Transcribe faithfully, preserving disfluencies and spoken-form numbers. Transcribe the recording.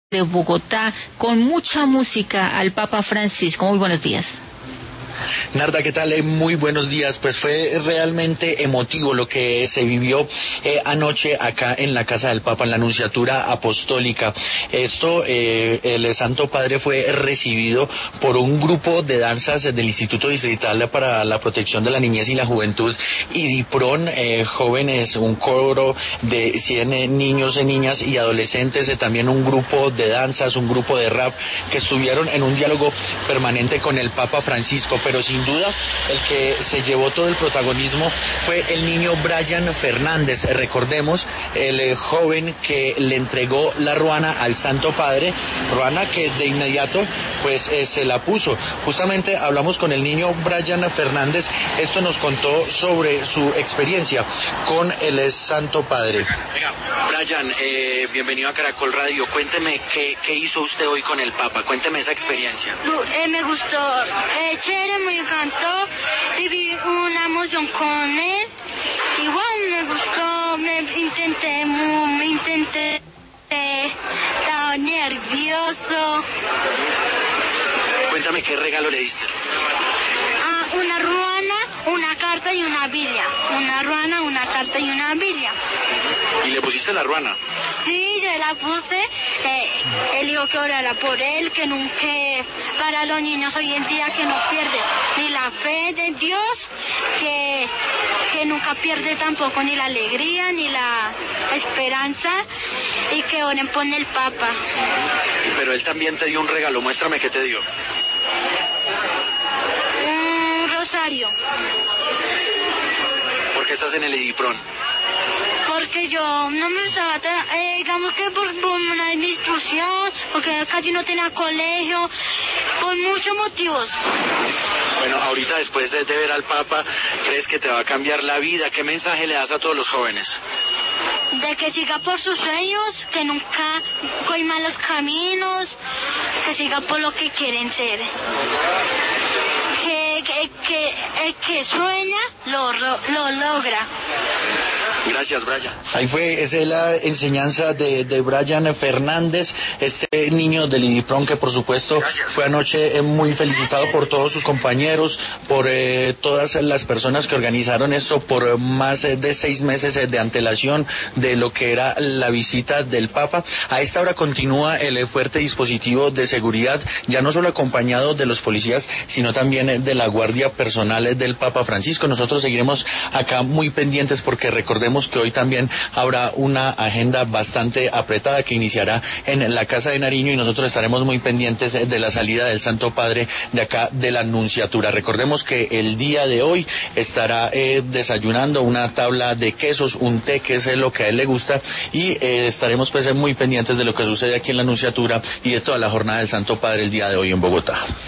de Bogotá, con mucha música al Papa Francisco. Muy buenos días. Narda, ¿qué tal? Eh, muy buenos días. Pues fue realmente emotivo lo que se vivió eh, anoche acá en la Casa del Papa, en la Nunciatura Apostólica. Esto, eh, el Santo Padre fue recibido por un grupo de danzas del Instituto Distrital para la Protección de la Niñez y la Juventud, IDIPRON, eh, jóvenes, un coro de cien eh, niños, eh, niñas y adolescentes, eh, también un grupo de danzas, un grupo de rap, que estuvieron en un diálogo permanente con el Papa Francisco. Pero sin duda el que se llevó todo el protagonismo fue el niño Brian Fernández. Recordemos, el eh, joven que le entregó la ruana al Santo Padre, ruana que de inmediato pues eh, se la puso. Justamente hablamos con el niño Brian Fernández. Esto nos contó sobre su experiencia con el eh, Santo Padre. Venga, Brian, eh, bienvenido a Caracol Radio. Cuénteme qué, qué hizo usted hoy con el Papa. Cuénteme esa experiencia. Eh, me gustó, eh, chévere, me encantó, viví una emoción con él, igual me gustó, me intenté, me intenté, eh, estaba nervioso. Cuéntame qué regalo le diste. Ah, una ruana, una carta y una Biblia, una ruana, una carta y una Biblia. ¿Y le pusiste la ruana? Sí, yo la puse, eh, él dijo que orara por él, que nunca, para los niños hoy en día que no pierde ni la fe de Dios, que, que nunca pierde tampoco ni la alegría ni la esperanza, y que oren por el Papa. Pero él también te dio un regalo, muéstrame qué te dio. Un rosario. ¿Por qué estás en el IDIPRON? Porque yo no me gustaba, eh, digamos que por, por una indisposición, porque casi no tenía colegio, por muchos motivos. Bueno, ahorita después de, de ver al Papa, ¿crees que te va a cambiar la vida? ¿Qué mensaje le das a todos los jóvenes? De que siga por sus sueños, que nunca coja malos caminos, que siga por lo que quieren ser. Que, que, que el que sueña lo, lo logra. Gracias, Brian. Ahí fue, esa es la enseñanza de, de Brian Fernández, este niño del IDIPRON que por supuesto Gracias. Fue anoche eh, muy felicitado Gracias. Por todos sus compañeros, por eh, todas las personas que organizaron esto, por eh, más eh, de seis meses eh, de antelación de lo que era la visita del Papa. A esta hora continúa el eh, fuerte dispositivo de seguridad, ya no solo acompañado de los policías, sino también eh, de la guardia personal eh, del Papa Francisco. Nosotros seguiremos acá muy pendientes porque recordemos que hoy también habrá una agenda bastante apretada que iniciará en la Casa de Nariño y nosotros estaremos muy pendientes de la salida del Santo Padre de acá de la Nunciatura. Recordemos que el día de hoy estará eh, desayunando una tabla de quesos, un té que es lo que a él le gusta y eh, estaremos pues muy pendientes de lo que sucede aquí en la Nunciatura y de toda la jornada del Santo Padre el día de hoy en Bogotá.